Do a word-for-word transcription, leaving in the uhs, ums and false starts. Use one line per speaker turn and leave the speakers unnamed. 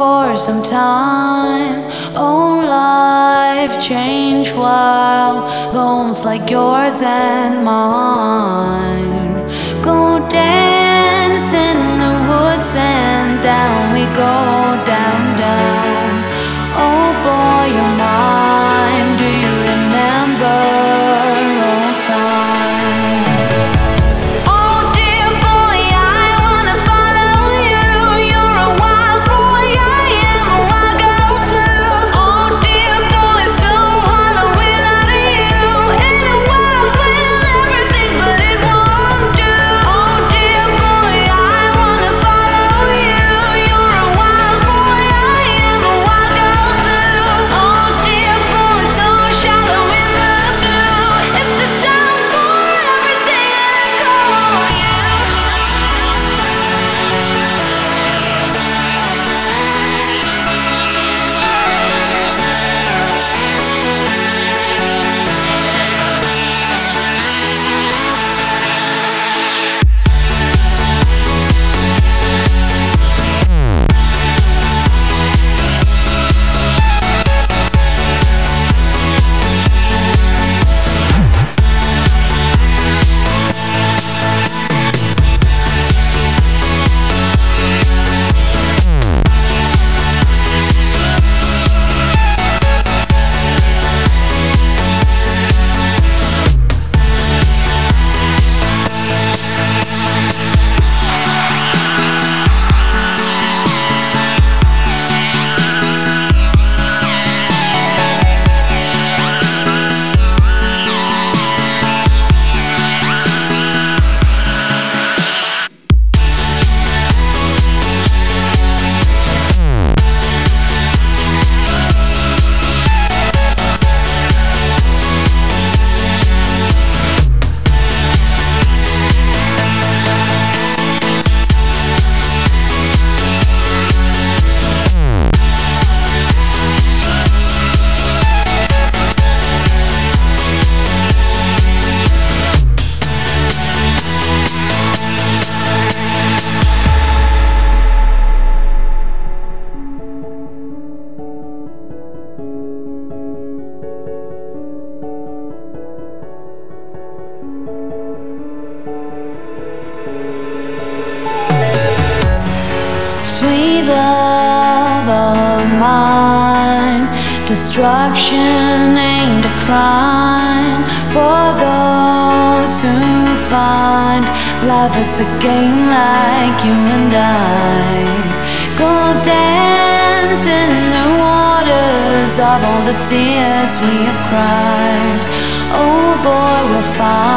for some time. Oh, life change while bones like yours and mine go dancing in the woods, and down we go, down, down. Oh boy, you're mine. Do you remember old times? Oh dear boy, I wanna follow you. You're a wild boy, I am a wild girl too. Oh dear boy, so hollow without you. In a world with everything, but it won't do. Oh dear boy, I wanna follow you. You're a wild boy, I am a wild girl too. Oh dear boy, so shallow in the blue. It's a time for everything, and I call you. Sweet love of mine, destruction ain't a crime for those who find life is a game like you and I. Go dancing in the waters of all the tears we have cried. Oh boy, we're fine.